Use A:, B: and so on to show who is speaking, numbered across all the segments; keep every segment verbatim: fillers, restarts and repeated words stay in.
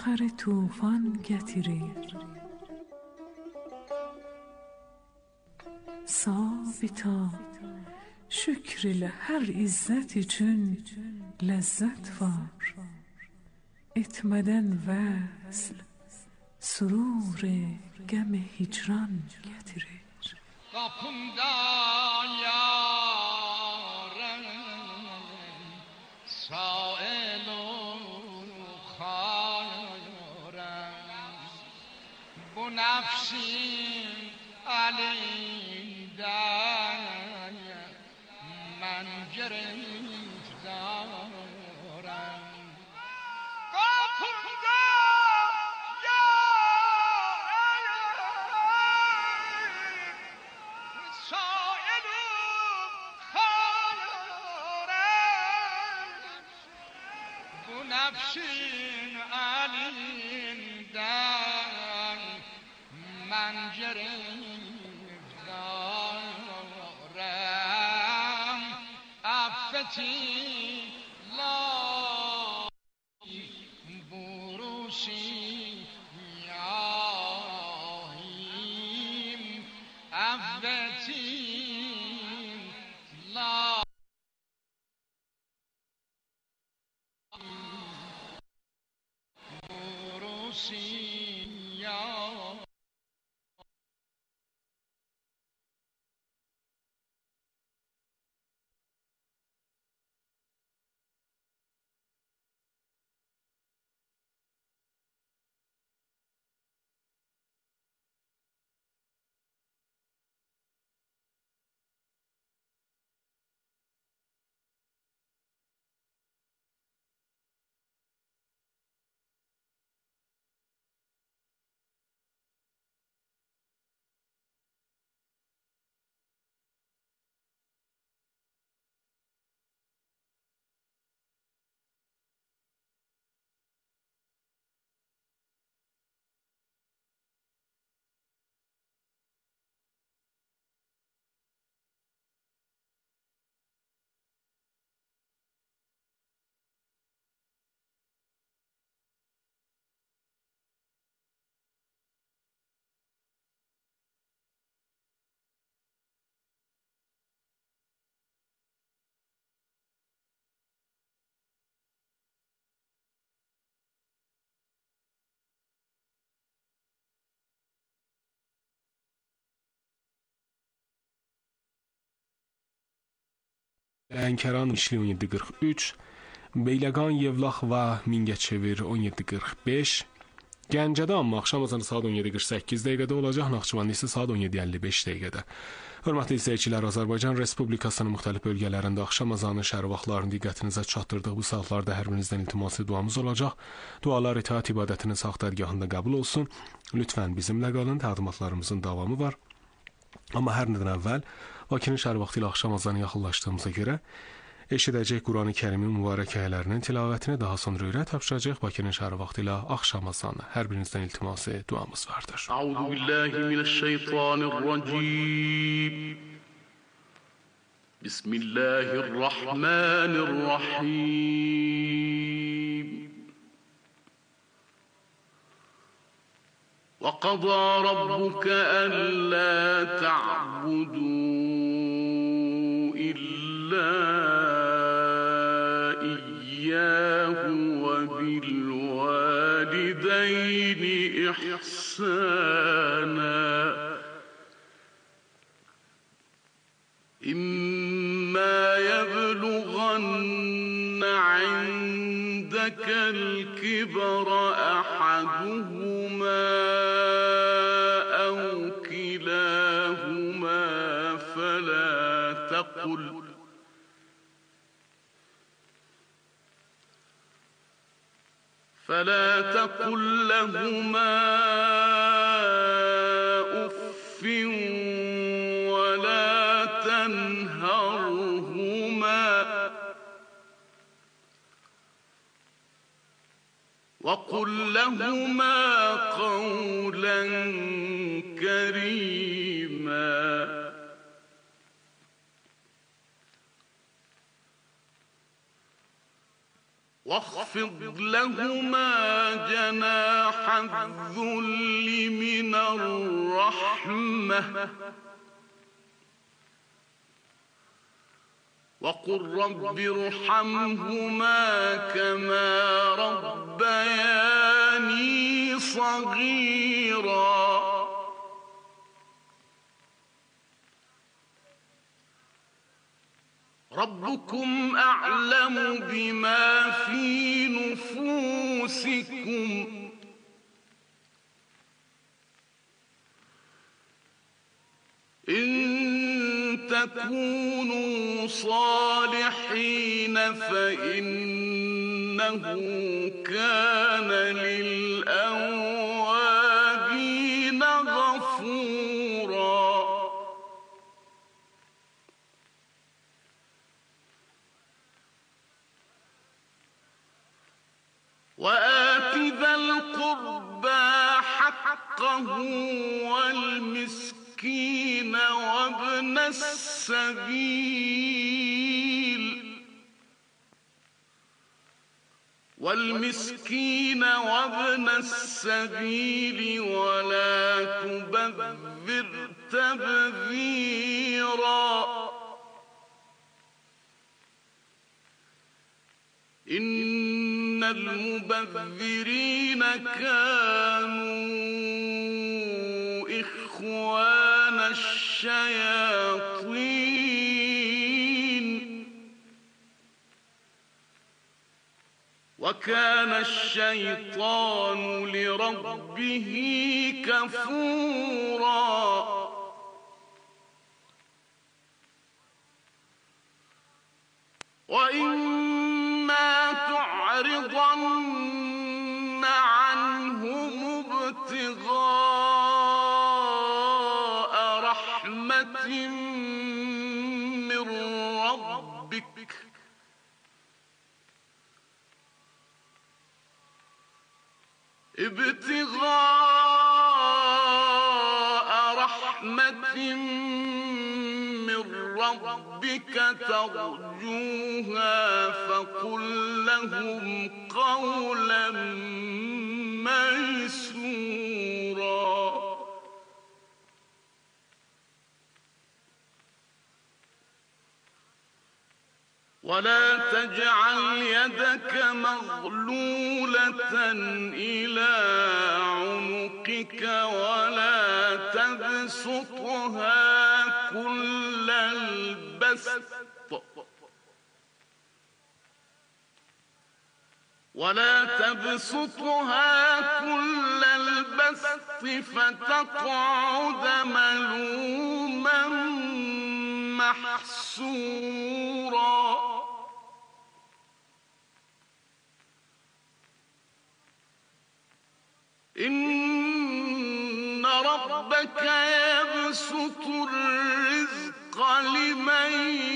A: Ahir tufan getirir, sabita şükr ile her izzet için lezzet var. Etmeden vesl surur gem hicran getirir.
B: Kapımdan yarın sael bu nefsin elinden ben giriftarım. Kapımda yarın sailim harem bu nefsin elinden من گرفتارم افتی لای بروشی یایم افتی لای بروشی یایم.
C: Lənkəran İşli on yeddi qırx üç, Beyləqan, Yevlax və Mingəçevir on yeddi qırx beş, Gəncədə amma axşam azanı saat on yeddi qırx səkkiz dəqiqədə olacaq, Naxçıvanda isə saat on yeddi əlli beş dəqiqədə. Hörmətli izləyicilər, Azərbaycan Respublikasının müxtəlif bölgələrində axşam azanı şəhər vaxtlarını diqqətinizə çatdırdıq. Bu saatlarda hər birinizdən iltiması duamız olacaq. Dualar itaat ibadətinin sağ dərgahında qəbul olsun. Lütfən bizimlə qalın, təqdimatlarımızın davamı var. Amma hər nədən əvvəl Bakının şəhər vaxtı ilə axşam azanı yaxınlaşdığımıza görə eşidəcək Qurani Kərimin mübarək ayələrinin tilavətini, daha sonra öyrə tapşıracaq Bakının şəhər vaxtı ilə axşam azanı. Hər birinizdən iltiması duamız vardır.
D: Əuzu billahi mineşşeytanirracim. Bismillahirrahmanirrahim. وَقَضَى رَبُّكَ أَلَّا تَعْبُدُوا إِلَّا إِيَّاهُ وَبِالْوَالِدَيْنِ إِحْسَانًا إِمَّا يَبْلُغَنَّ عِندَكَ الْكِبَرَ أَحَدُهُمَا أَوْ كِلَاهُمَا فَلَا تَقُلْ فَلَا تَقُل لَّهُمَا أُفٍّ وَلَا تَنْهَرْهُمَا وَقُل لَّهُمَا قَوْلًا كَرِيمًا واخفض لهما جناح الذل من الرحمة وقل رب ارحمهما كما ربياني صغيرا ربكم أعلم بما في نفوسكم إن تكونوا صالحين فإنه كان للأوابين غفورا وآت ذا القربى حقه والمسكين وابن السبيل والمسكين وابن السبيل ولا تبذر تبذيرا إن المبذرين كانوا إخوان الشياطين وكان الشيطان لربه كفورا وإما تعرضن عنهم ابتغاء رحمة من ربك ابتغاء رحمة من ربك ترجوها فقل لهم قولا ميسورا ولا تجعل يدك مغلولة إلى عنقك ولا تبسطها كل البسط ولا تبسطها كل البسط فتقعد ملوما محسورا إن ربك يبسط الرزق لمن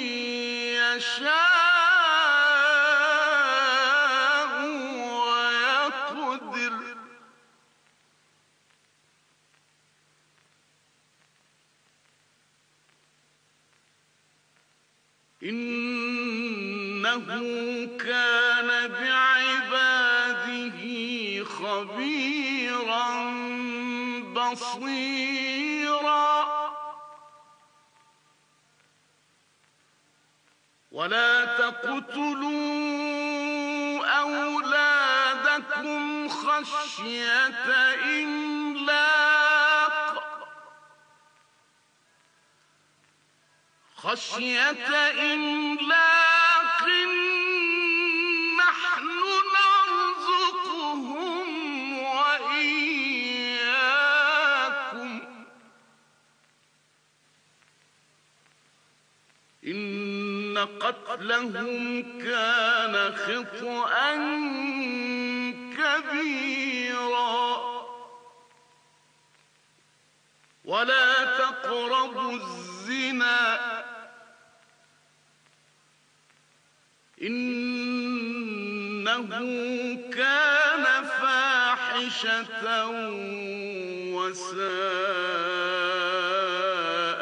D: يشاء ويقدر إنه كان بعباده خبيرا بصيرا ولا تقتلوا أولادكم خشية إملاق خشية إملاق نحن نرزقهم وإياكم إن قتلهم كان خطأ كبيرا ولا تقربوا الزنا إنه كان فاحشة وساء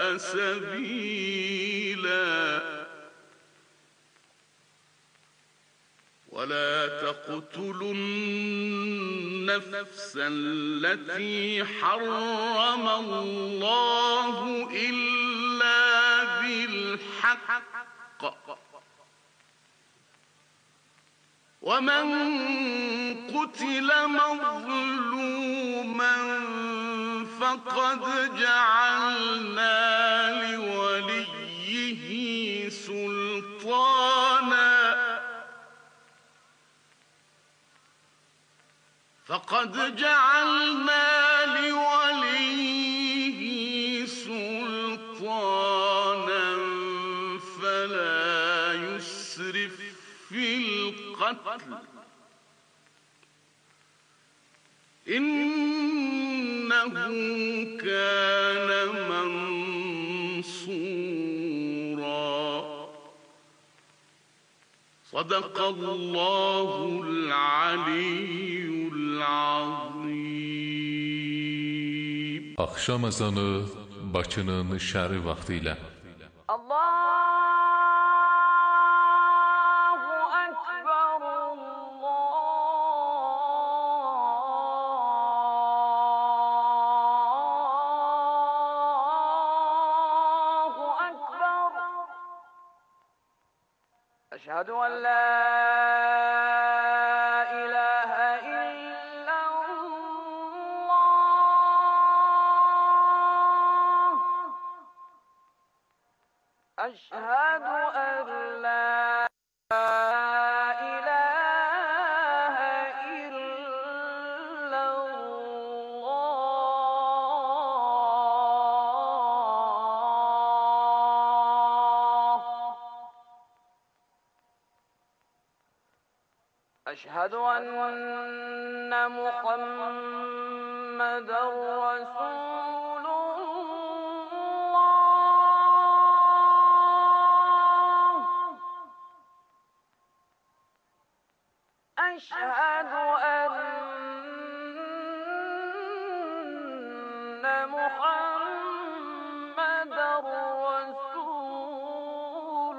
D: سبيلا ولا تقتلوا النفس التي حرم الله إلا بالحق ومن قتل مظلوما فقد جعلنا لوليه سلطانا فقد جعلنا لوليه سلطانا فلا يسرف في القتل إنه كان منصورا. صدق الله العلي العظيم.
E: Akşam ezanı Bakının şəhəri vaxtı ilə
F: Allah أشهد أن لا إله إلا الله أشهد أن لا إله إلا الله أشهد أن محمدا رسول الله أشهد أن محمدا رسول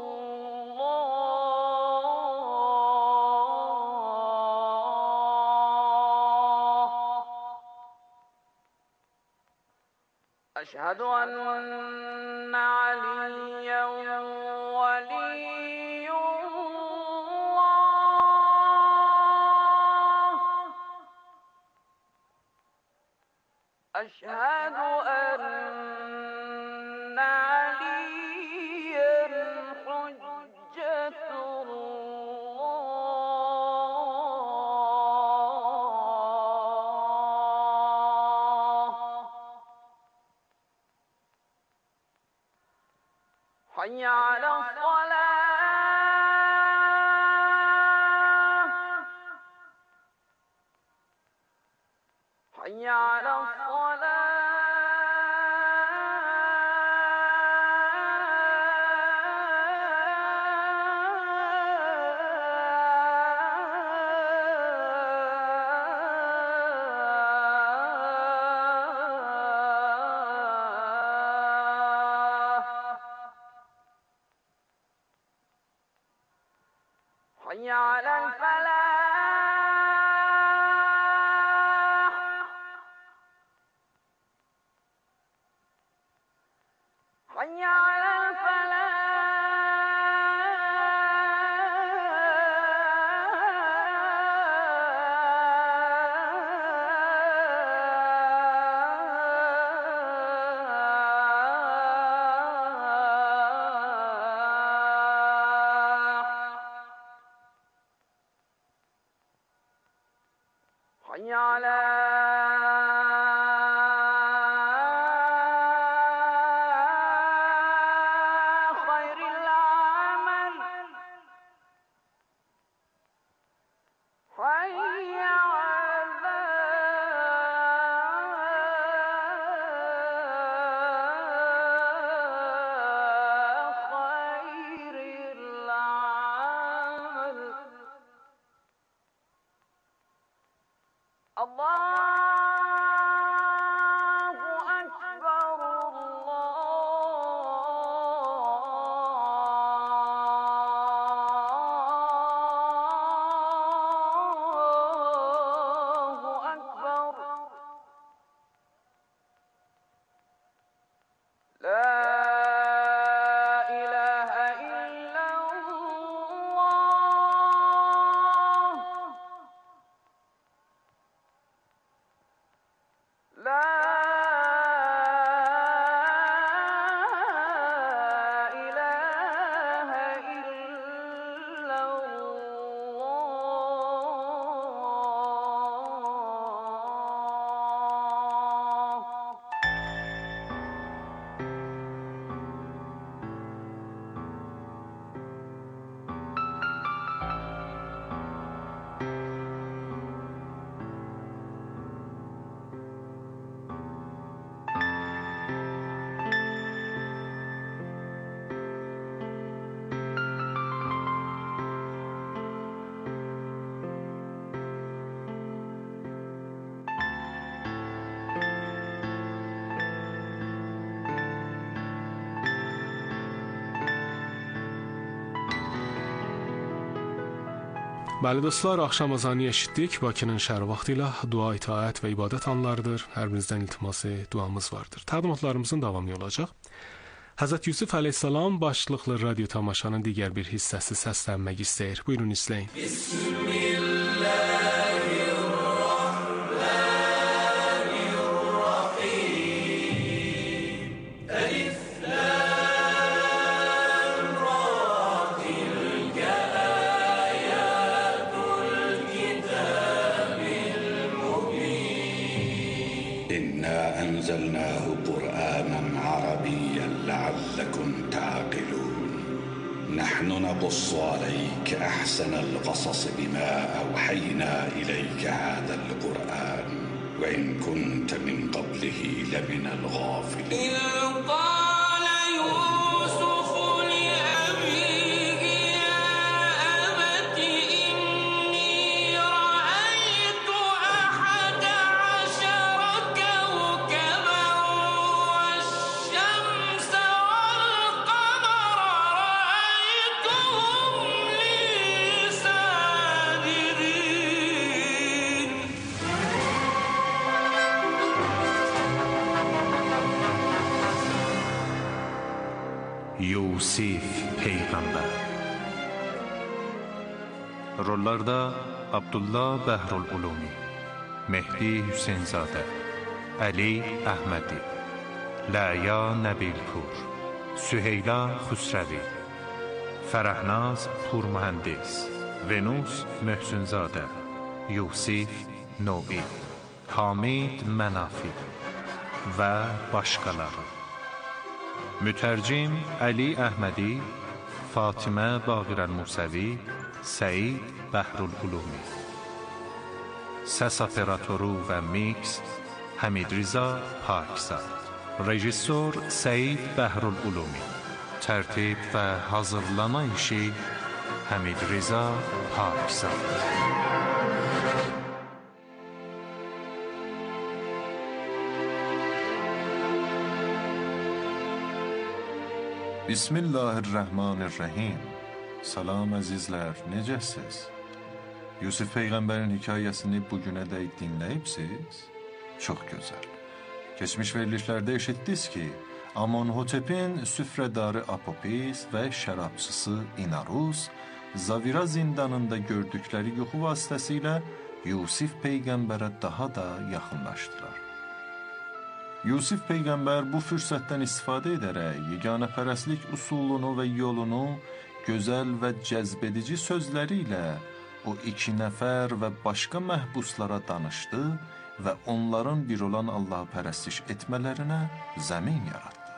F: الله أشهد أن عليا ولي الله أشهد أن عليا حجة الله حي على الصلاة حي على حي على الفلاح حي على حي على خير العمل حي على خير العمل الله أكبر الله
C: Bəli dostlar, axşam azanı eşitdik. Bakının şəhər vaxtı ilə dua, itaət və ibadət anlarıdır. Hər birinizdən iltiması, duamız vardır. Təqdimatlarımızın davamı olacaq. Həzrət Yusuf əleyhissalam başlıqlı radio tamaşanın digər bir hissəsi səslənmək istəyir. Buyurun izləyin. Bismillah.
G: أنزلناه قرآنا عربيا لعلكم تعقلون نحن نقص عليك أحسن القصص بما أوحينا إليك هذا القرآن وإن كنت من قبله لمن الغافلين
H: Yusif Peyğəmbər. Rollarda Abdullah Bəhrul Ulumi, Mehdi Hüseynzadə, Əli Əhmədi, Ləya Nəbilpur, Süheyla Xüsrəvi, Fərəhnaz Purmühəndis, Venus Möhsünzadə, Yusif Novi, Hamid Mənafi və başqaları. Mütərcim Əli Əhmədi, Fatimə Baqirəl Musəvi, Səid Bəhrul Ulumi. Səs operatoru və mix Həmid Riza Pakzad. Rejissor Səid Bəhrul Ulumi. Tərtib və hazırlama işi Həmid Riza Pakzad.
I: Bismillahirrahmanirrahim. Salam əzizlər, necəsiz? Yusif Peyğəmbərin hekayəsini bugünədək dinləyibsiz? Çox gözəl. Keçmiş verilişlərdə eşitdiniz ki, Amonhotepin süfrədarı Apopis və şərabçısı İnarus Zavira zindanında gördükləri yuxu vasitəsilə Yusif Peyğəmbərə daha da yaxınlaşdılar. Yusif Peyğəmbər bu fürsətdən istifadə edərək yeganəpərəstlik usulunu və yolunu gözəl və cəzbedici sözləri ilə o iki nəfər və başqa məhbuslara danışdı və onların bir olan Allahı pərəstiş etmələrinə zəmin yaratdı.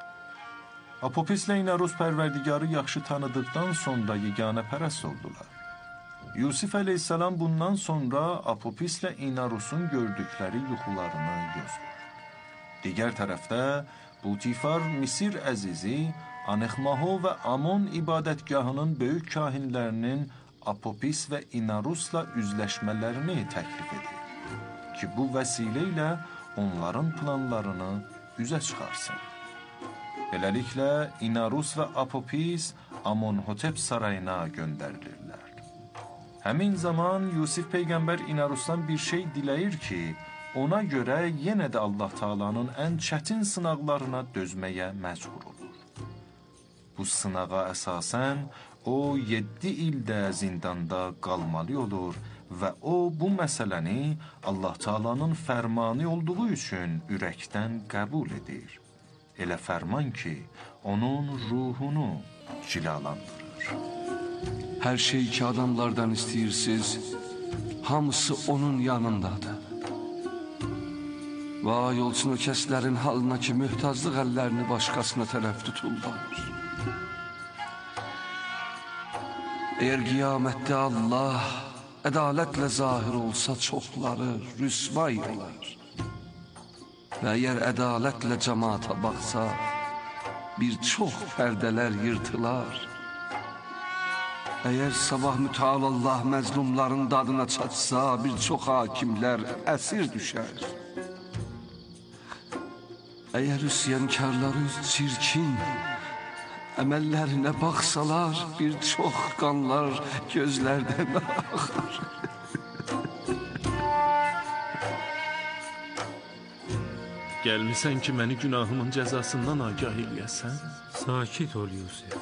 I: Apopislə İnarus pərverdigarı yaxşı tanıdıqdan sonra yeganəpərəst oldular. Yusif əleyhissalam bundan sonra Apopislə İnarusun gördükləri yuxularını gözlür. Digər tərəfdə Butifar Misir əzizi Anexmaho və Amon ibadətgahının böyük kahinlərinin Apopis və İnarusla üzləşmələrini təklif edir ki, bu vəsilə ilə onların planlarını üzə çıxarsın. Beləliklə, İnarus və Apopis Amonhotep sarayına göndərilirlər. Həmin zaman Yusif Peyğəmbər İnarusdan bir şey diləyir ki, ona görə yenə də Allah Taala'nın ən çətin sınaqlarına dözməyə məcbur olur. Bu sınağa əsasən o yeddi ildə zindanda qalmalı olur və o bu məsələni Allah Taala'nın fərmanı olduğu üçün ürəkdən qəbul edir. Elə fərman ki, onun ruhunu cilalandırır.
J: Hər şey ki adamlardan istəyirsiniz, hamısı onun yanındadır. Vay olsun o kəslərin halına ki, möhtazlıq əllərini başqasına tərəf tuturlar. Əgər qiyamətdə Allah ədalətlə zahir olsa çoxları rüsvay olar. Və əgər ədalətlə cəmaata baxsa, bir çox pərdələr yırtılar. Əgər sabah mütəal Allah məzlumların dadına çatsa, bir çox hakimlər əsir düşər. Əgər üsyankarları çirkin, Əməllərinə baxsalar, bir çox qanlar gözlərdən axar.
K: Gəlmisən ki, məni günahımın cəzasından agah eləyəsən?
L: Sakit ol, Yusif.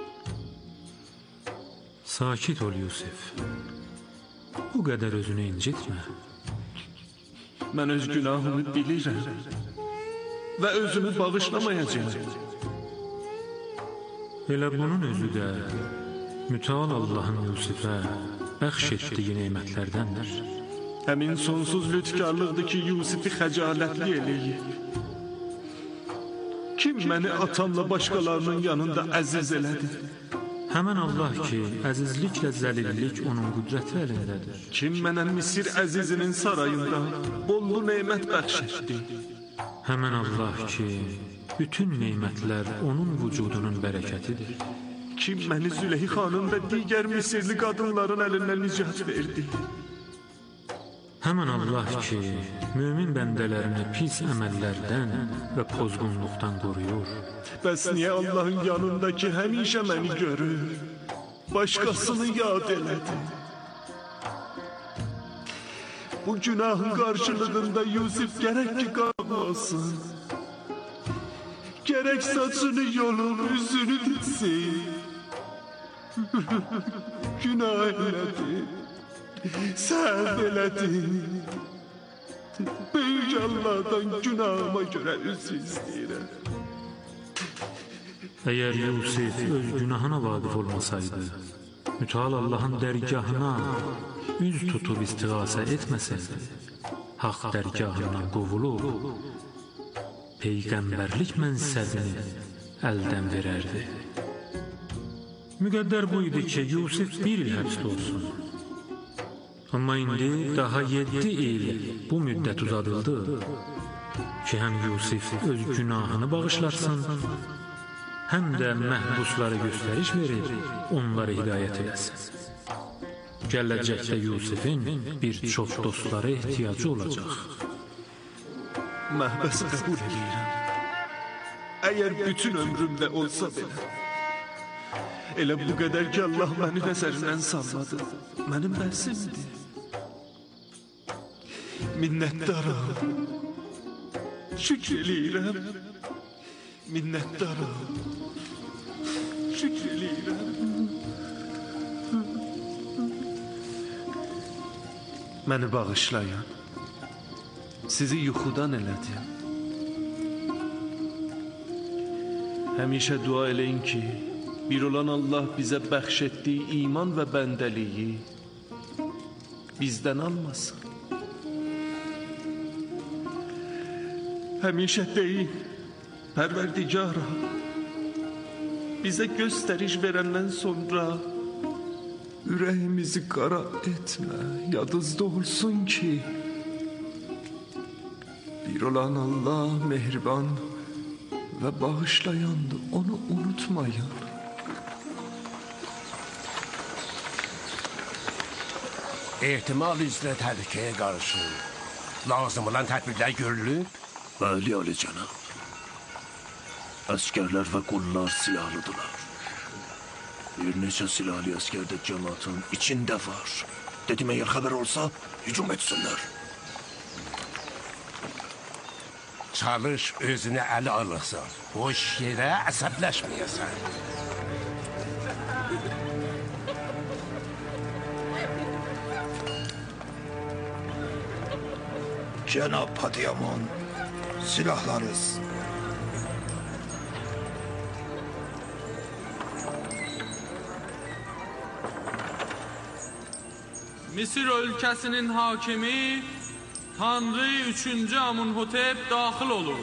L: Sakit ol, Yusif. Bu qədər özünü incitmə.
K: Mən öz günahımı bilirəm və özümü bağışlamayacağım.
L: Elə bunun özü də mütəal Allahın Yusifə bəxş etdiyi nemətlərdəndir.
K: Həmin sonsuz lütkarlıqdır ki, Yusifi xəcalətli eləyib. Kim məni atamla başqalarının yanında əziz elədi?
L: Həmən Allah ki, əzizliklə zəlillik onun qüdrəti əlindədir.
K: Kim mənə Misir əzizinin sarayında bollu neymət bəxş etdi?
L: Həmən Allah ki, bütün neymətlər onun vücudunun bərəkətidir.
K: Kim məni Züleyxanın və digər Misirli qadınların əlindən nicat verdi?
L: Həmən Allah ki, mümin bəndələrini pis əməllərdən və pozğunluqdan qoruyur.
K: Bəs niyə Allahın yanındakı həmişə məni görür, başqasını yad elədi? Bu günahın qarşılığında Yusif gərək ki qan olsun, gərək saçını yolun, üzünü ditsin. Günah elədi, səhv elədi. Böyük Allah'dan günahıma görə üzr istəyirəm.
L: Əgər Yusif öz günahına vaqif olmasaydı, mütəal Allahın dərgahına üz tutub istiğasə etməsəydi, haqq dərgahından qovulub, peyğəmbərlik mənsəbini əldən verərdi. Müqəddər bu idi ki, Yusif bir il həbsdə olsun. Amma indi daha yeddi il bu müddət uzadıldı ki, həm Yusif öz günahını bağışlarsın, həm də məhbuslara göstəriş verir, onları hidayət eləsin. Gələcəkdə Yusifin bir çox dostlara ehtiyacı olacaq.
K: Məhbəs qəbul edirəm. Əgər bütün ömrümdə olsa belə, elə bu qədər ki, Allah məni nəzərindən salmadı, mənim bəsimdir. Minnətdaram, şükr eləyirəm, minnətdaram, şükr eləyirəm. Məni bağışlayın, sizi yuxudan elədim. Həmişə dua eləyin ki, bir olan Allah bizə bəxş etdiyi iman və bəndəliyi bizdən almasın. Həmişə deyin, Pərverdigara, bizə göstəriş verəndən sonra ürəyimizi qara etmə, yadınızda olsun ki, bir olan Allah mehriban və bağışlayandır, onu unutmayın.
M: Ehtimal üzrə təhlükəyə qarşı lazım olan tədbirlər görülüb?
N: Bəli, Ali cənab. Əskərlər və qullar silahlıdırlar. Bir neçə silahlı əskər də cəmatın içində var. Dedim, əgər xəbər olsa, hücum etsinlər.
M: Çalış, özünə əli alıqsan. Boş yerə əsəbləşməyəsən.
N: Cənab Padiyamon, silahlarız.
O: Misir ölkəsinin hakimi Tanrı üçüncü Amunhotep daxil olur.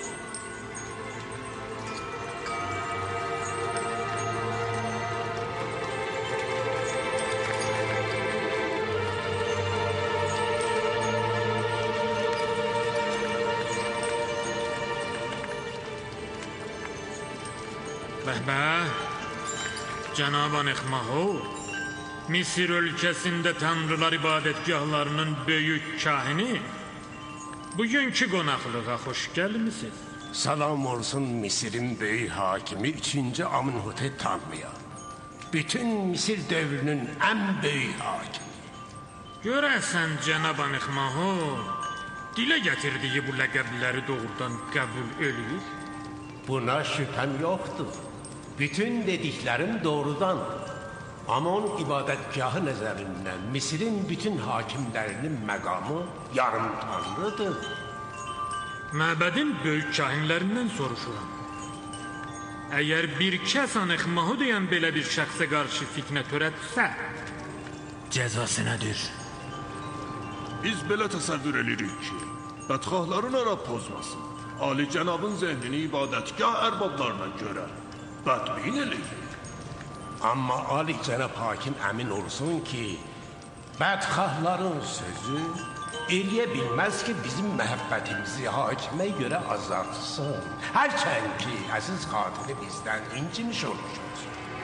L: Bəhbə, Cənab-ı Nexmaho, Misir ölkəsində tanrılar ibadətgahlarının böyük kahini, bugünkü qonaqlığa xoş gəlmisiniz.
M: Salam olsun Misirin böyük hakimi üçüncü Amenhotep Tanrı'ya. Bütün Misir dövrünün en büyük hakimi.
L: Görəsən Cənab Anıxmaho, dilə gətirdiyi bu ləqəbləri doğrudan qəbul eləyir?
M: Buna şüphem yoktur. Bütün dediklerim doğrudan. Amon ibadetgahı nəzərindən Misirin bütün hakimlərinin məqamı yarım tanrıdır.
L: Məbədin böyük kahinlərindən soruşuram. Əgər bir kəs Anıxmaho deyən belə bir şəxsə qarşı fitnə törətsə, cəzası nədir?
N: Biz belə təsəvvür edirik ki, bədxahların ərəb pozmasın. Ali cənabın zehnini ibadətgah ərbablarına görə bədbin eləyir.
M: Amma Ali cənab hakim əmin olsun ki, bədxahların sözü eləyə bilməz ki, bizim məhəbbətimizi hakimə görə azaltsın. Hərçənd ki, əziz qatili bizdən incimiş olmuşuz.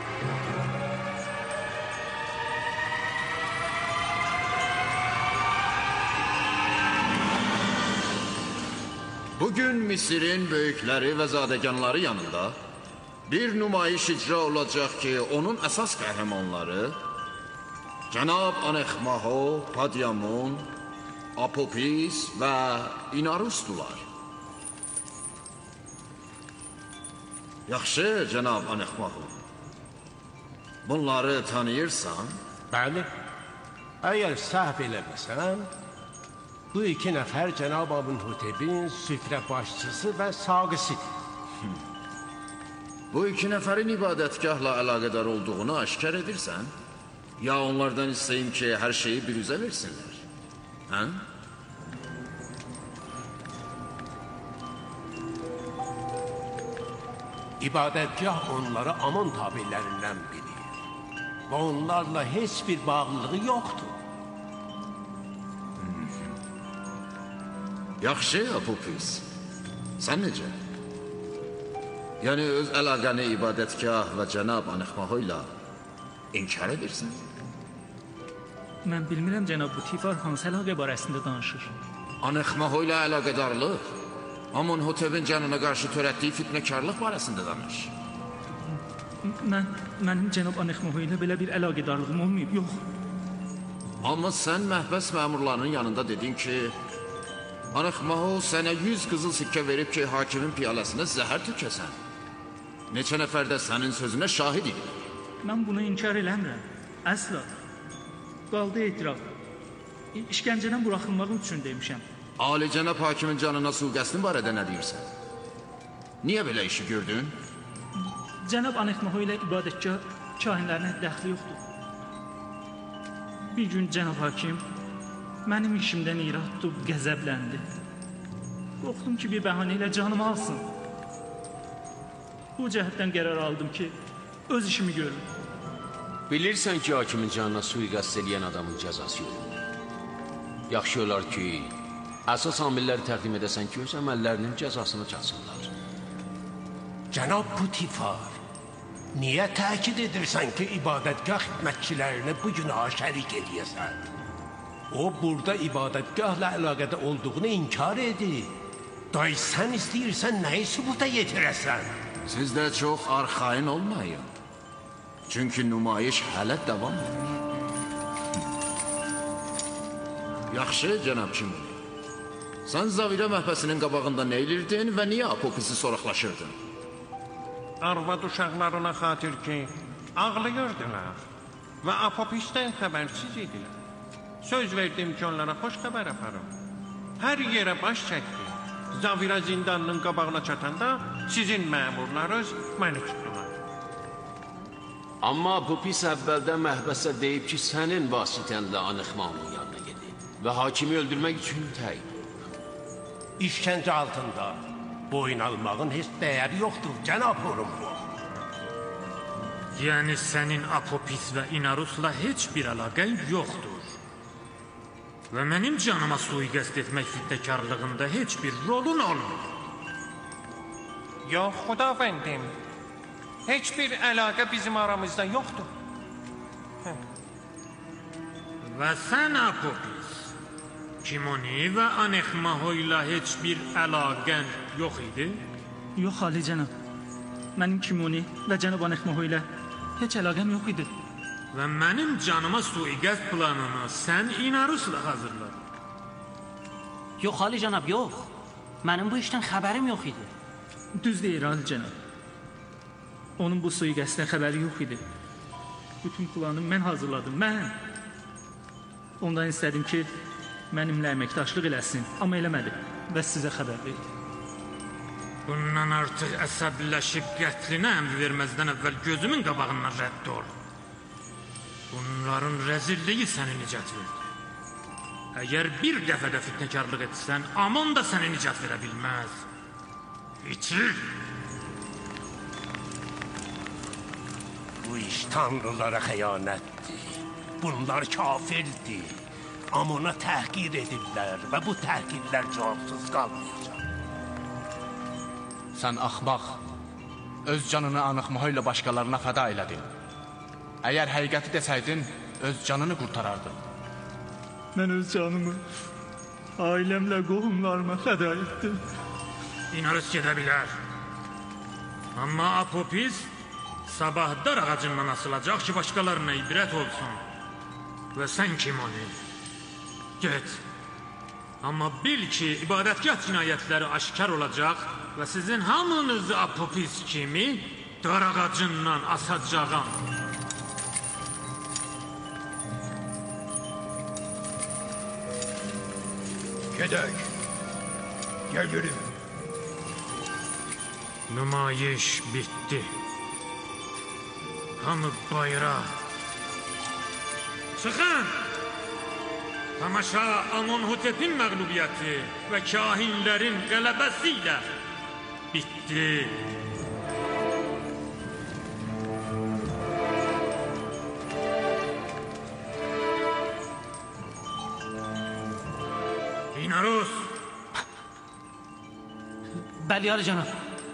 P: Bugün Misirin böyükləri və zadəganları yanında bir nümayiş icra olacaq ki, onun əsas qəhrəmanları Cənab Anıxmaho, Padyamun, Apopis və İnarusdular. Yaxşı, Cənab Anıxmaho. Bunları tanıyırsan?
M: Bəli. Əgər səhv eləməsəm, bu iki nəfər Cənab Amenhotepin süfrə başçısı və saqisidir.
P: Bu iki nəfərin ibadətgahla əlaqədar olduğunu aşkar edirsən? Ya onlardan istəyim ki, hər şeyi bir üzə versinlər? Hə?
M: İbadətgah onları Amon tabirlərindən bilir və onlarla heç bir bağlılığı yoxdur.
P: Yaxşı, Apopis. Sən necə? Yəni öz əlaqəni ibadətgah və Cənab Anıxmaho ilə inkar edirsən?
Q: Mən bilmirəm, Cənab Butifar hansı əlaqə barəsində danışır.
P: Anıxmaho ilə əlaqədarlıq, Amenhotepin canına qarşı törətdiyi fitnəkarlıq barəsində danış.
Q: Mən, mənim Cənab Anıxmaho ilə belə bir əlaqədarlığım olmayıb, yox.
P: Amma sən məhbəs məmurlarının yanında dedin ki, Anıxmaho sənə yüz qızıl sikkə verib ki, hakimin piyaləsinə zəhər tükəsən. Neçə nəfər də sənin sözünə şahid idi.
Q: Mən bunu inkar eləmirəm, əsla. Qaldı etiraf. İşgəncədən buraxılmağım üçün demişəm.
P: Ali cənab hakimin canına suqəstin barədə nə deyirsən? Niyə belə işi gördün?
Q: Cənab Anıxmaho ilə ibadətgah kahinlərinə dəxli yoxdur. Bir gün cənab hakim mənim işimdən irad tutub qəzəbləndi. Qorxdum ki, bir bəhanə ilə canımı alsın. Bu cəhətdən qərar aldım ki, öz işimi görürüm.
R: Bilirsən ki, hakimin canına suiqəst eləyən adamın cəzası yoxdur. Yaxşı olar ki, əsas amilləri təqdim edəsən ki, öz əməllərinin cəzasını çatsınlar.
M: Cənab Butifar, niyə təkid edirsən ki, ibadətgah xidmətçilərini bu günaha şərik eləyəsən? O, burada ibadətgahla əlaqədə olduğunu inkar edir. Day, sən istəyirsən nəyi sübuta yetirəsən?
P: Siz də çox arxain olmayın. Çünki nümayiş hələ davam edir. Yaxşı, cənab Kimon. Sən Zavirə məhbəsinin qabağında nə edirdin və niyə Apopisi soraqlaşırdın?
S: Arvad uşaqlarına xatir ki, ağlayırdılar və Apopisdən xəbərsiz idilər. Söz verdim ki, onlara xoş xəbər aparım. Hər yerə baş çəkdi. Zavirə zindanının qabağına çatanda sizin məmurlarınız məni tutdular.
R: Amma Apopis əvvəldən məhbəsə deyib ki, sənin vasitənlə Anıxmaho'nun yanına gedib və hakimi öldürmək üçün təyin.
M: İşkəncə altında boyun almağın heç dəyəri yoxdur, cənab Orumbu.
L: Yəni sənin Apopis və İnarusla heç bir əlaqən yoxdur. Və mənim canıma suiqəst etmək fitnəkarlığında heç bir rolun olmur.
S: Yox, xudavəndim. Heç bir əlaqə bizim aramızda yoxdur. Hə.
L: Və sən Apopis, Kimoni və Anıxmaho ilə heç bir əlaqən yox idi?
Q: Yox, Ali cənab. Mənim Kimoni və cənab Anexmaho ilə heç əlaqəm yox idi.
L: Və mənim canıma sui-qəsd planını sən İnarusla hazırladın.
T: Yox, Ali cənab, yox. Mənim bu işdən xəbərim yox idi.
Q: Düz deyir, Ali cənab. Onun bu sui-qəsdən xəbəri yox idi. Bütün planı mən hazırladım, mən. Ondan istədim ki, mənimlə əməkdaşlıq eləsin, amma eləmədi və sizə xəbər verdi.
L: Bundan artıq əsəbləşib qətlinə əmr verməzdən əvvəl gözümün qabağından rədd ol. Bunların rəzilliyi səni nicat verdi. Əgər bir dəfə də fitnəkarlıq etsən, Amon da səni nicat verə bilməz. İçir!
M: Bu iş tanrılara xəyanətdir. Bunlar kafirdir. Amona təhqir edirlər və bu təhqirlər cavabsız qalmayacaq.
U: Sən axmaq, öz canını Anıqmaho ilə başqalarına fəda elədin. Əgər həqiqəti desəydin, öz canını qurtarardın.
Q: Mən öz canımı ailəmlə, qohumlarıma fəda etdim.
L: İnarus gedə bilər. Amma Apopis sabah dar ağacından asılacaq ki, başqalarına ibrət olsun. Və sən kim onu? Get. Amma bil ki, ibadətgah cinayətləri aşkar olacaq və sizin hamınızı Apopis kimi dar ağacından asacağam.
M: Gedək. Gəl yürü.
L: Nümayiş bitdi. Hamı bayra. Çıxın! Tamaşa Amonhotepin məğlubiyyəti və kahinlərin qələbəsi ilə bitdi. İnarus!
T: Bəli, Ali cənab.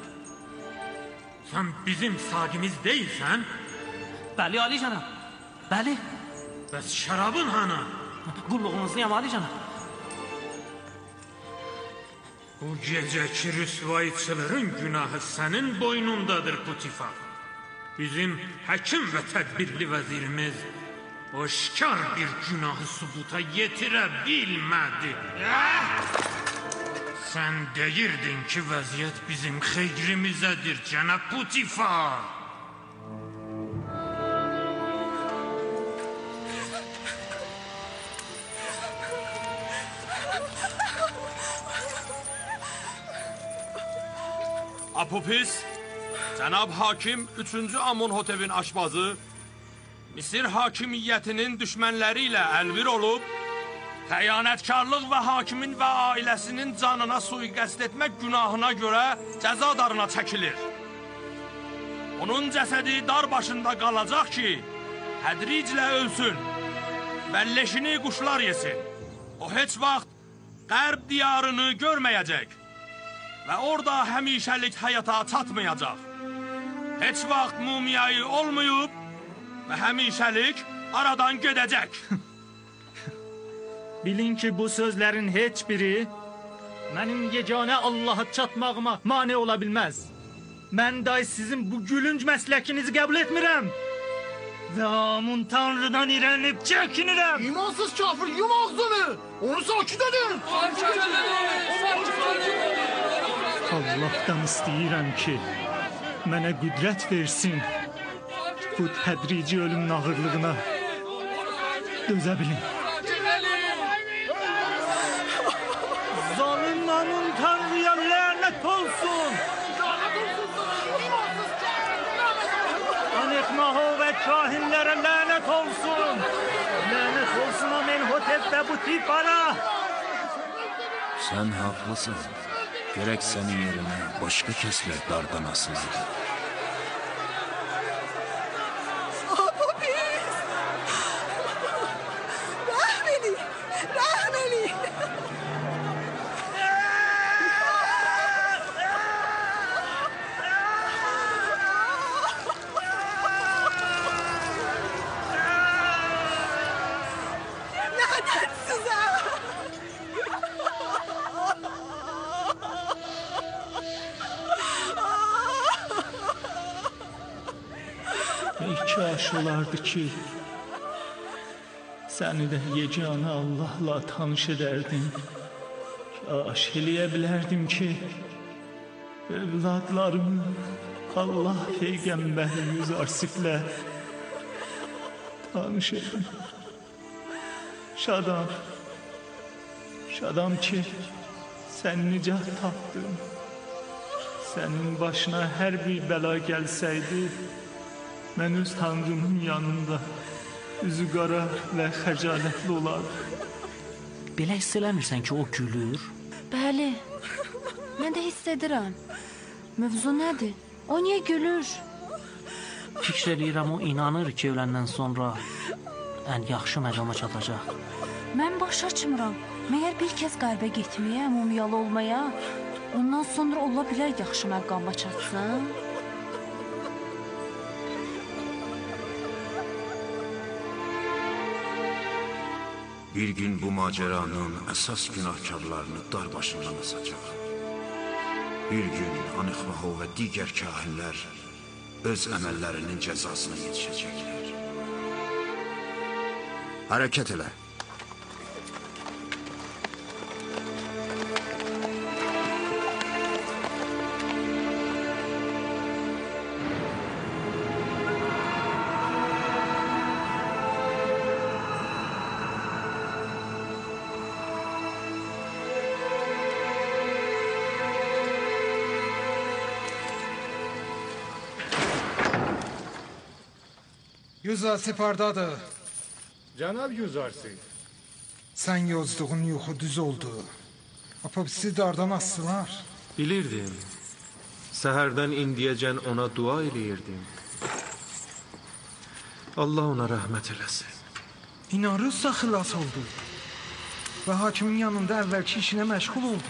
L: Sən bizim saqimiz deyilsən?
T: Bəli, Ali cənab. Bəli.
L: Bəs şərabın hanı?
T: Qulluğunuzdayam, Ali cənab.
L: Bu gecəki rüsvayçıların günahı sənin boynundadır, Putifar. Bizim həkim və tədbirli vəzirimiz o şikar bir günahı sübuta yetirə bilmədi. Sən deyirdin ki, vəziyyət bizim xeyrimizədir, cənab Putifar.
K: Apopis, cənab hakim üçüncü Amonhotepin aşbazı Misir hakimiyyətinin düşmənləri ilə əlbir olub, xəyanətkarlıq və hakimin və ailəsinin canına sui-qəsd etmək günahına görə cəza darına çəkilir. Onun cəsədi dar başında qalacaq ki, tədriclə ölsün və leşini quşlar yesin. O heç vaxt qərb diyarını görməyəcək və orada həmişəlik həyata çatmayacaq. Heç vaxt mumiyayı olmayıb və həmişəlik aradan gedəcək.
Q: Bilin ki, bu sözlərin heç biri mənim yeganə Allaha çatmağıma mane ola bilməz. Mən day sizin bu gülünc məsləkinizi qəbul etmirəm. Və Amon Tanrıdan irənib çəkinirəm.
V: İmansız kafir, yum ağzını. Onu sakit edin.
Q: Allah'tan istəyirəm ki, mənə qüdrət versin. Bu tədrici ölümün ağırlığına dözə bilin. Zalim Amon Tanrıya lənət olsun. Anıqmaho və kahinlərə lənət olsun. Lənət olsun Amenhotep və Putifara.
W: Sən haqlısın. Gerek senin yerine başka kesler dardan asıldı.
X: Apopis! Rahmeli! Rahmeli! Lanet size!
Q: Kaş olardı ki səni də yeganə Allahla tanış edərdim. Kaş eləyə bilərdim ki evladlarımı Allah Peyğəmbəri Yüzarsiflə tanış edim. Şadam, şadam ki sən nicat tapdın. Sənin başına hər bir bəla gəlsəydi, mən öz Tanrımın yanında üzü qara və xəcalətli olardı.
T: Belə hiss eləmirsən ki, o gülür?
A: Bəli, mən də hiss edirəm. Mövzu nədir? O niyə gülür?
T: Fikr eləyirəm, o inanır ki, öləndən sonra ən yaxşı məqama çatacaq.
A: Mən baş açmıram. Məyər bir kəs qəlbə getməyə, mumiyalı olmaya, ondan sonra ola bilər yaxşı məqama çatsın?
W: Bir gün bu macəranın əsas günahkarlarını dar başından asacaq. Bir gün Anıxmaho və digər kahinlər öz əməllərinin cəzasına yetişəcəklər. Hərəkət elə.
B: Yüzarsif hardadır?
D: Cənab Yüzarsif.
B: Sən yozduğun yuxu düz oldu. Apopisi dardan astılar.
K: Bilirdim. Səhərdən indiyəcən ona dua eləyirdim. Allah ona rəhmət eləsin.
B: İnarızsa xilas oldu. Və hakimin yanında əvvəlki işinə məşğul oldu.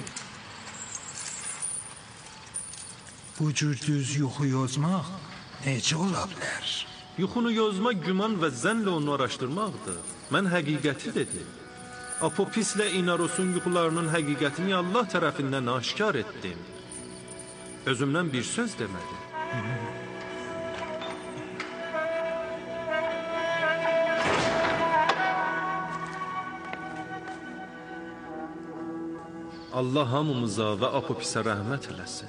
B: Bu cür düz yuxu yozmaq necə ola bilər?
K: Yuxunu yozma güman və zənlə onu araşdırmaqdır. Mən həqiqəti dedim. Apopislə İnarosun yuxularının həqiqətini Allah tərəfindən aşkar etdim. Özümdən bir söz demədim. Allah hamımıza və Apopisə rəhmət eləsin.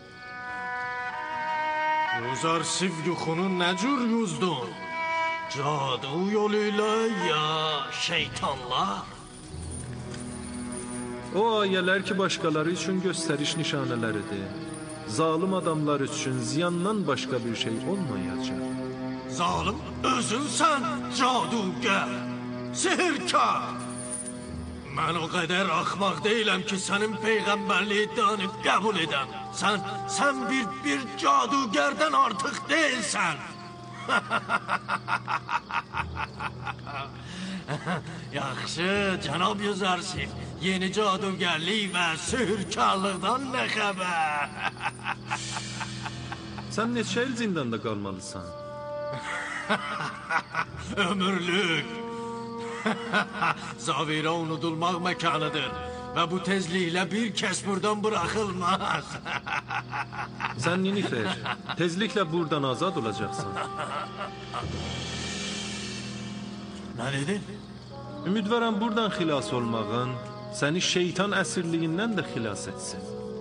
V: Yüzarsif yuxunu nə cür yuzdun? Cadu yoluyla ya şeytanlar?
K: O ayələr ki, başqaları üçün göstəriş nişanələridir. Zalim adamlar üçün ziyandan başqa bir şey olmayacaq.
V: Zalim özünsən, cadugər, sihirkar. Mən o qədər axmaq deyiləm ki, sənin peyğəmbərli iddianı qəbul edəm. Sən, sən bir, bir cadugərdən artıq deyilsən. Yaxşı, cənab Yüzarsif, yeni cadugərlik və sihirkarlıqdan nə xəbər?
K: Sən neçə il zindanda qalmalısan?
V: Ömürlük. Zavirə unudulmaq məkanıdır və bu tezliklə bir kəs buradan bıraxılmaz.
K: Sən Ninifer, tezliklə buradan azad olacaqsın.
V: Nə dedin?
K: Ümidvaram buradan xilas olmağın səni şeytan əsirliyindən də xilas etsin.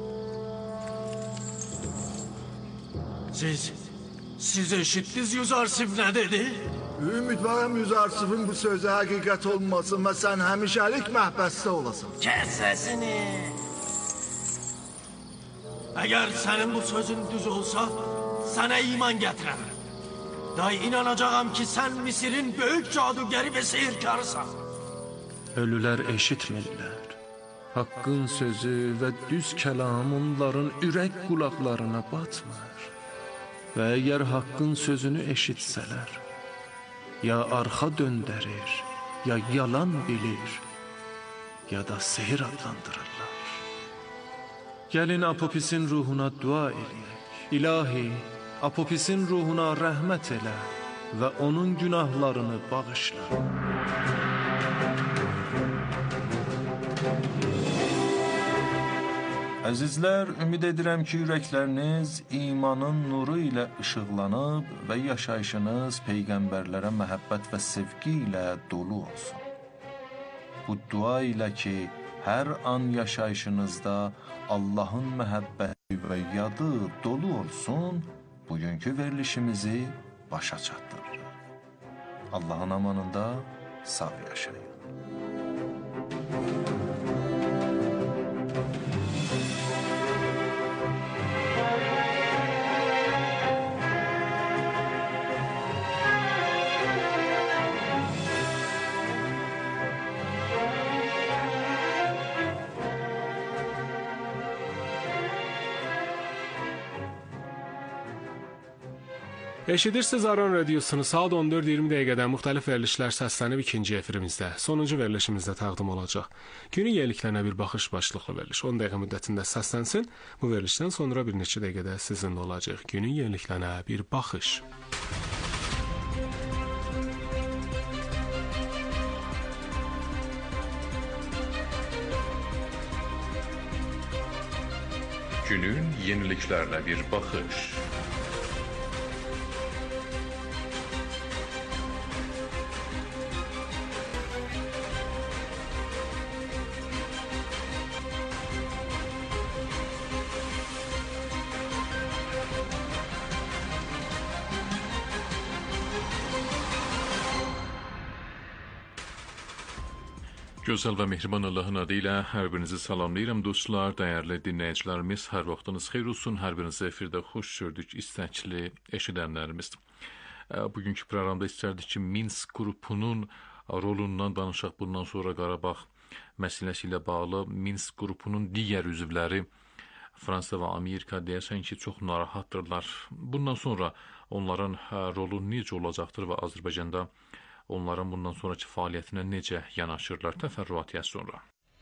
V: Siz, siz eşitdiniz Yüzarsif nə dedi?
D: Ümidvaram Yüzarsifin bu sözü həqiqət olmasın və sən həmişəlik məhbəsdə olasın.
V: Kəs səsini. Əgər sənin bu sözün düz olsa, sənə iman gətirərəm. Day inanacağam ki, sən Misirin böyük cadugəri və seyirkarısan.
K: Ölülər eşitmirlər. Haqqın sözü və düz kəlam onların ürək qulaqlarına batmır. Və əgər haqqın sözünü eşitsələr, ya arxa döndərir, ya yalan bilir, ya da sehir adlandırırlar. Gəlin Apopisin ruhuna dua eləyək. İlahi, Apopisin ruhuna rəhmət elə və onun günahlarını bağışla.
I: Əzizlər, ümid edirəm ki, ürəkləriniz imanın nuru ilə işıqlanıb və yaşayışınız peyğəmbərlərə məhəbbət və sevgi ilə dolu olsun. Bu dua ilə ki, hər an yaşayışınızda Allahın məhəbbəti və yadı dolu olsun, bugünkü verilişimizi başa çatdırırıq. Allahın amanında sağ yaşayın.
C: Eşidirsiniz Aran Radiosunu saat on dörd iyirmi dəqiqədən müxtəlif verilişlər səslənib ikinci efirimizdə, sonuncu verilişimizdə təqdim olacaq. Günün yeniliklərinə bir baxış başlıqlı veriliş on dəqiqə müddətində səslənsin. Bu verilişdən sonra bir neçə dəqiqədə sizinlə olacaq. Günün yeniliklərinə bir baxış.
H: Günün yeniliklərinə bir baxış. Gözəl və mehriban Allahın adı ilə hər birinizi salamlayıram dostlar, dəyərli dinləyicilərimiz, hər vaxtınız xeyir olsun, hər birinizi efirdə xoş gördük, istəkli eşidənlərimiz. Bugünkü proqramda istərdik ki, Minsk qrupunun rolundan danışaq, bundan sonra Qarabağ məsələsi ilə bağlı. Minsk qrupunun digər üzvləri Fransa və Amerika deyəsən ki, çox narahatdırlar. Bundan sonra onların rolu necə olacaqdır və Azərbaycanda onların bundan sonraki fəaliyyətinə necə yanaşırlar təfərrüatı sonra.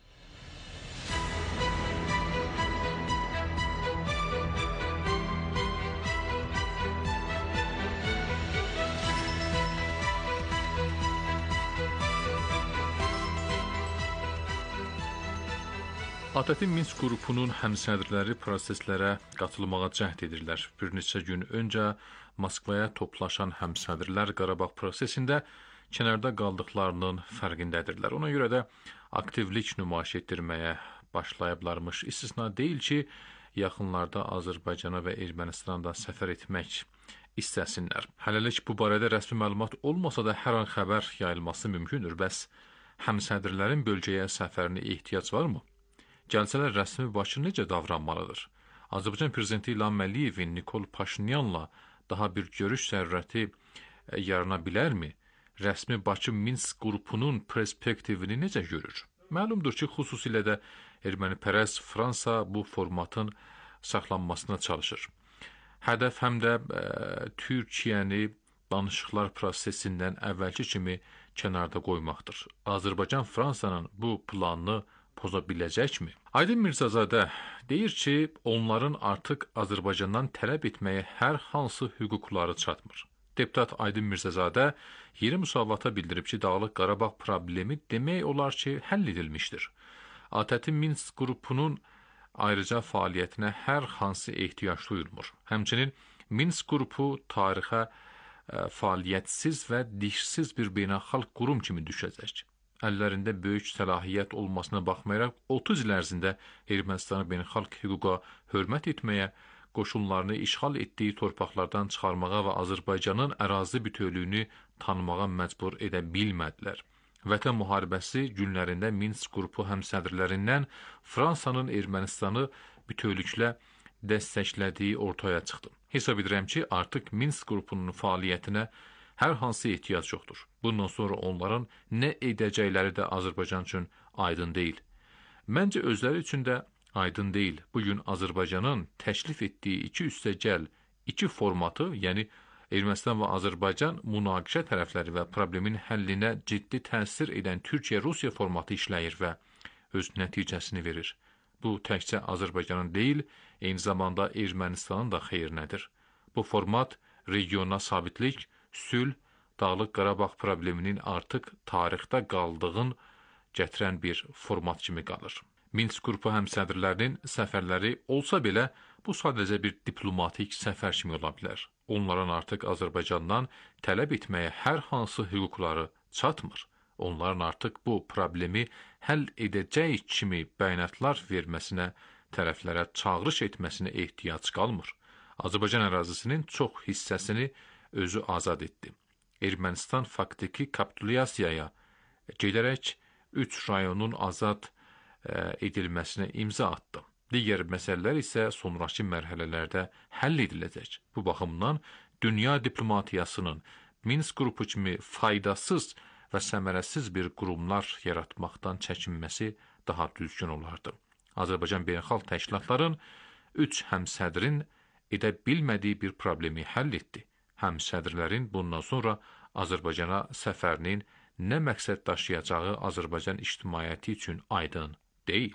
H: ATƏT-in Minsk qrupunun həmsədrləri proseslərə qatılmağa cəhd edirlər. Bir neçə gün öncə Moskvaya toplaşan həmsədrlər Qarabağ prosesində kənarda qaldıqlarının fərqindədirlər. Ona görə də aktivlik nümayiş etdirməyə başlayıblarmış. İstisna deyil ki, yaxınlarda Azərbaycana və Ermənistana da səfər etmək istəsinlər. Hələlik bu barədə rəsmi məlumat olmasa da hər an xəbər yayılması mümkündür. Bəs həmsədrlərin bölgəyə səfərinə ehtiyac varmı? Gəlsələr rəsmi Bakı necə davranmalıdır? Azərbaycan prezidenti İlham Əliyevin Nikol Paşinyanla daha bir görüş zərurəti yarana bilərmi? Rəsmi Bakı Minsk qrupunun perspektivini necə görür? Məlumdur ki, xüsusilə də ermənipərəst Fransa bu formatın saxlanmasına çalışır. Hədəf həm də ə, Türkiyəni danışıqlar prosesindən əvvəlki kimi kənarda qoymaqdır. Azərbaycan Fransanın bu planını poza biləcəkmi? Aydın Mirzəzadə deyir ki, onların artıq Azərbaycandan tələb etməyə hər hansı hüquqları çatmır. Deputat Aydın Mirzəzadə yeni müsavata bildirib ki, Dağlıq Qarabağ problemi demək olar ki, həll edilmişdir. ATƏT-in Minsk qrupunun ayrıca fəaliyyətinə hər hansı ehtiyac duyulmur. Həmçinin Minsk qrupu tarixə ə, fəaliyyətsiz və dişsiz bir beynəlxalq qurum kimi düşəcək. Əllərində böyük səlahiyyət olmasına baxmayaraq otuz il ərzində Ermənistanı beynəlxalq hüquqa hörmət etməyə, qoşunlarını işğal etdiyi torpaqlardan çıxarmağa və Azərbaycanın ərazi bütövlüyünü tanımağa məcbur edə bilmədilər. Vətən müharibəsi günlərində Minsk qrupu həmsədrlərindən Fransanın Ermənistanı bütövlüklə dəstəklədiyi ortaya çıxdı. Hesab edirəm ki, artıq Minsk qrupunun fəaliyyətinə hər hansı ehtiyac yoxdur. Bundan sonra onların nə edəcəkləri də Azərbaycan üçün aydın deyil. Məncə özləri üçün də aydın deyil. Bugün Azərbaycanın təklif etdiyi iki üstəgəl, iki formatı, yəni Ermənistan və Azərbaycan münaqişə tərəfləri və problemin həllinə ciddi təsir edən Türkiyə-Rusiya formatı işləyir və öz nəticəsini verir. Bu təkcə Azərbaycanın deyil, eyni zamanda Ermənistanın da xeyrinədir. Bu format regiona sabitlik, sülh, Dağlıq Qarabağ probleminin artıq tarixdə qaldığın gətirən bir format kimi qalır. Minsk qrupu həmsədrlərinin səfərləri olsa belə, bu sadəcə bir diplomatik səfər kimi ola bilər. Onların artıq Azərbaycandan tələb etməyə hər hansı hüquqları çatmır. Onların artıq bu problemi həll edəcək kimi bəyanatlar verməsinə, tərəflərə çağırış etməsinə ehtiyac qalmır. Azərbaycan ərazisinin çox hissəsini özü azad etdi. Ermənistan faktiki kapitulyasiyaya gedərək üç rayonun azad edilməsinə imza atdı. Digər məsələlər isə sonrakı mərhələlərdə həll ediləcək. Bu baxımdan dünya diplomatiyasının Minsk qrupu kimi faydasız və səmərəsiz bir qurumlar yaratmaqdan çəkinməsi daha düzgün olardı. Azərbaycan beynəlxalq təşkilatların üç həmsədrin edə bilmədiyi bir problemi həll etdi. Həmsədrlərin bundan sonra Azərbaycana səfərinin nə məqsəd daşıyacağı Azərbaycan ictimaiyyəti üçün aydın deyil.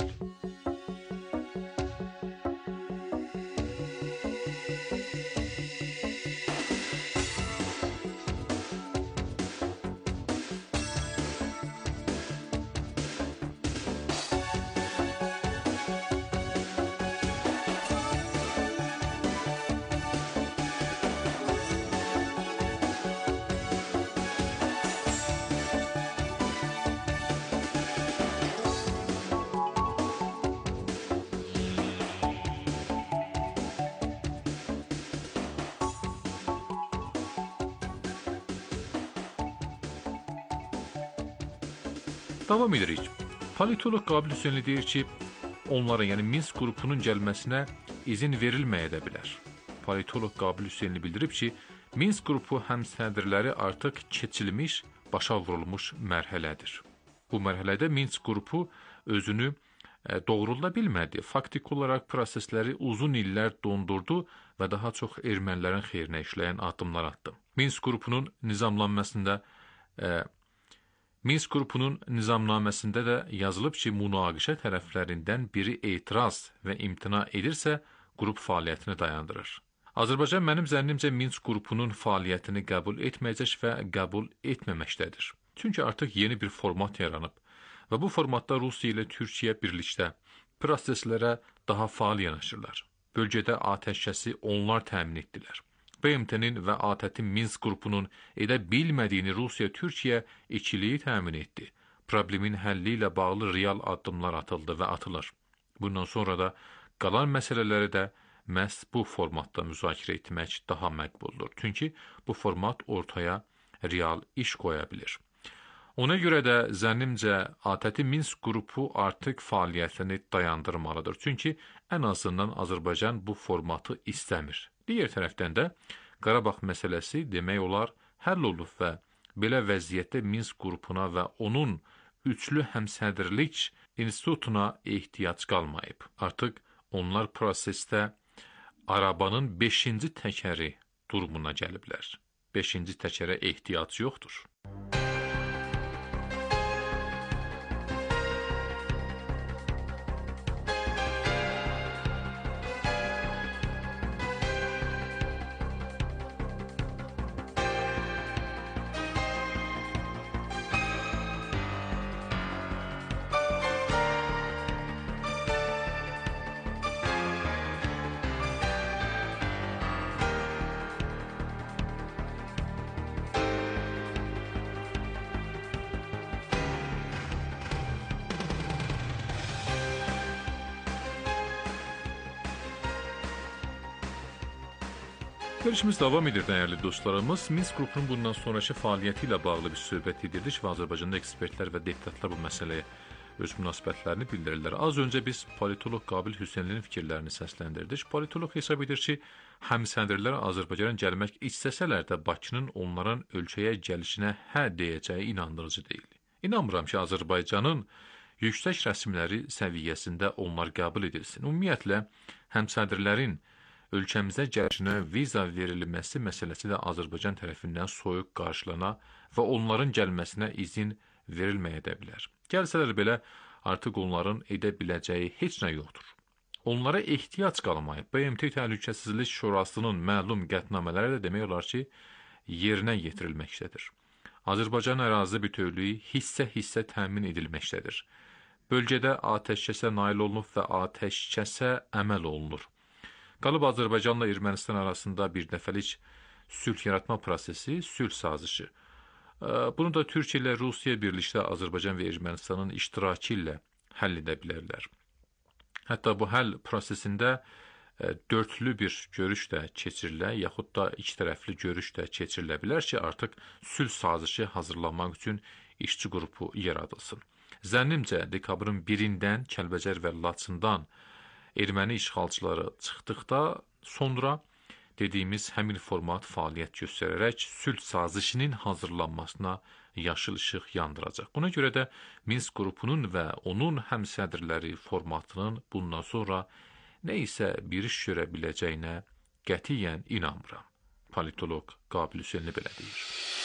H: Davam edirik. Politolog Qabil Hüseynli deyir ki, onlara, yəni Minsk qrupunun gəlməsinə izin verilməyə də bilər. Politolog Qabil Hüseynli bildirib ki, Minsk qrupu həmsədrləri artıq keçilmiş, başa vurulmuş mərhələdir. Bu mərhələdə Minsk qrupu özünü doğrula bilmədi. Faktik olaraq prosesləri uzun illər dondurdu və daha çox ermənilərin xeyrinə işləyən addımlar atdı. Minsk qrupunun nizamlanmasında e, Minsk qrupunun nizamnaməsində də yazılıb ki, münaqişə tərəflərindən biri etiraz və imtina edirsə, qrup fəaliyyətini dayandırır. Azərbaycan mənim zənnimcə Minsk qrupunun fəaliyyətini qəbul etməyəcək və qəbul etməməkdədir. Çünki artıq yeni bir format yaranıb və bu formatda Rusiya ilə Türkiyə birlikdə proseslərə daha faal yanaşırlar. Bölgədə atəşkəsi onlar təmin etdilər. B M T-nin və A T T-in Minsk qrupunun edə bilmədiyini Rusiya Türkiyə ikiliyi təmin etdi. Problemin həlli ilə bağlı real addımlar atıldı və atılır. Bundan sonra da qalan məsələləri də məhz bu formatda müzakirə etmək daha məqbuldur. Çünki bu format ortaya real iş qoya bilir. Ona görə də zənnimcə A T T Minsk qrupu artıq fəaliyyətini dayandırmalıdır. Çünki ən azından Azərbaycan bu formatı istəmir. Digər tərəfdən də Qarabağ məsələsi demək olar həll olub və belə vəziyyətdə Minsk qrupuna və onun üçlü həmsədrlik institutuna ehtiyac qalmayıb. Artıq onlar prosesdə arabanın beşinci təkəri durumuna gəliblər. Beşinci təkərə ehtiyac yoxdur. Görüşümüz davam edir, dəyərli dostlarımız. Minsk qrupunun bundan sonraki fəaliyyəti ilə bağlı bir söhbət edirdik və Azərbaycanda ekspertlər və deputatlar bu məsələyə öz münasibətlərini bildirirlər. Az öncə biz politolog Qabil Hüseynlinin fikirlərini səsləndirdik. Politolog hesab edir ki, həmsədrlər Azərbaycana gəlmək istəsələr də Bakının onların ölkəyə gəlişinə hə deyəcəyi inandırıcı deyil. İnanmıram ki, Azərbaycanın yüksək rəsmiləri səviyyəsində onlar qəbul edilsin. Ümumiyyətlə, həmsədrlərin ölkəmizə gəlişinə viza verilməsi məsələsi də Azərbaycan tərəfindən soyuq qarşılana və onların gəlməsinə izin verilməyə də bilər. Gəlsələr belə, artıq onların edə biləcəyi heç nə yoxdur. Onlara ehtiyac qalmayıb. B M T Təhlükəsizlik Şurasının məlum qətnamələri də demək olar ki, yerinə yetirilməkdədir. Azərbaycan ərazi bütövlüyü hissə-hissə təmin edilməkdədir. Bölgədə atəşkəsə nail olunub və atəşkəsə əməl olunur. Qalıb Azərbaycanla Ermənistan arasında bir dəfəlik sülh yaratma prosesi, sülh sazişi. Bunu da Türkiyə ilə Rusiya birlikdə Azərbaycan və Ermənistanın iştirakı ilə həll edə bilərlər. Hətta bu həll prosesində dörtlü bir görüş də keçirilə, yaxud da iki tərəfli görüş də keçirilə bilər ki, artıq sülh sazişi hazırlanmaq üçün işçi qrupu yaradılsın. Zənnimcə, dekabrın birindən Kəlbəcər və Laçından erməni işğalçıları çıxdıqda sonra dediyimiz həmin format fəaliyyət göstərərək sülh sazişinin hazırlanmasına yaşıl işıq yandıracaq. Buna görə də Minsk qrupunun və onun həmsədrləri formatının bundan sonra nə isə bir iş görə biləcəyinə qətiyyən inanmıram. Politolog Qabil Hüseynli belə deyir.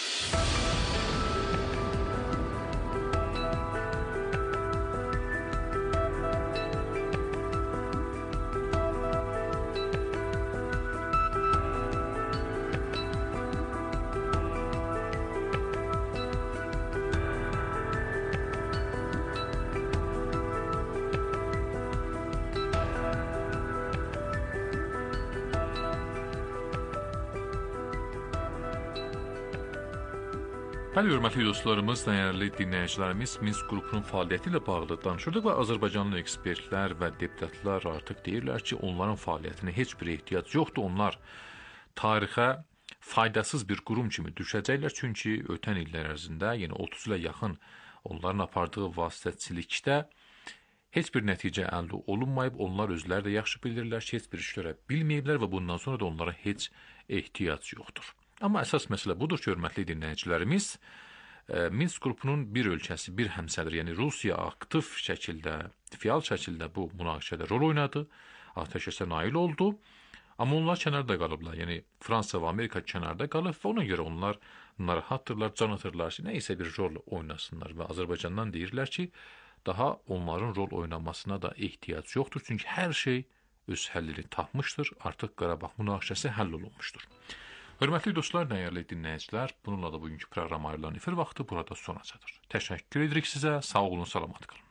H: Bəli, hörmətli dostlarımız, dəyərli dinləyicilərimiz, Minsk qrupunun fəaliyyəti ilə bağlı danışırdıq və Azərbaycanlı ekspertlər və deputatlar artıq deyirlər ki, onların fəaliyyətinə heç bir ehtiyac yoxdur. Onlar tarixə faydasız bir qurum kimi düşəcəklər, çünki ötən illər ərzində, yəni otuz ilə yaxın onların apardığı vasitəçilikdə heç bir nəticə əldə olunmayıb, onlar özləri də yaxşı bilirlər ki, heç bir iş görə bilməyiblər və bundan sonra da onlara heç ehtiyac yoxdur. Amma əsas məsələ budur ki, hörmətli dinləyicilərimiz, Minsk qrupunun bir ölkəsi, bir həmsədr, yəni Rusiya aktiv şəkildə, fəal şəkildə bu münaqişədə rol oynadı, atəşkəsə nail oldu, amma onlar kənarda qalıblar, yəni Fransa və Amerika kənarda qalıb və ona görə onlar narahatdırlar, can atırlar ki, nə isə bir rol oynasınlar və Azərbaycandan deyirlər ki, daha onların rol oynamasına da ehtiyac yoxdur, çünki hər şey öz həllini tapmışdır, artıq Qarabağ münaqişəsi həll olunmuşdur. Hörmətli dostlar, dəyərli dinləyicilər, bununla da bugünkü proqram ayrılan efir vaxtı burada sona çatır. Təşəkkür edirik sizə, sağ olun, salamat qalın.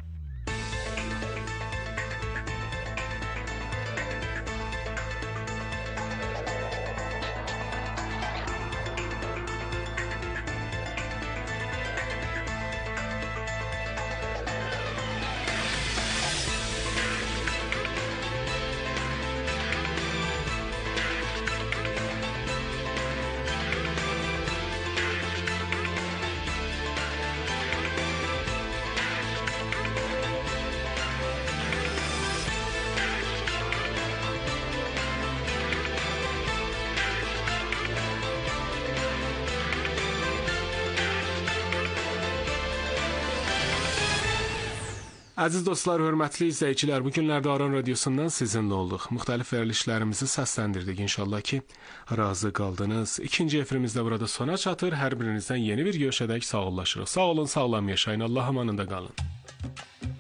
C: Əziz dostlar, hörmətli izləyicilər, bu günlərdə Aran Radiosundan sizinlə olduq. Müxtəlif verilişlərimizi səsləndirdik. İnşallah ki, razı qaldınız. İkinci efirimizdə burada sona çatır. Hər birinizdən yeni bir görüşədək sağollaşırıq. Sağ olun, sağlam yaşayın. Allah amanında qalın.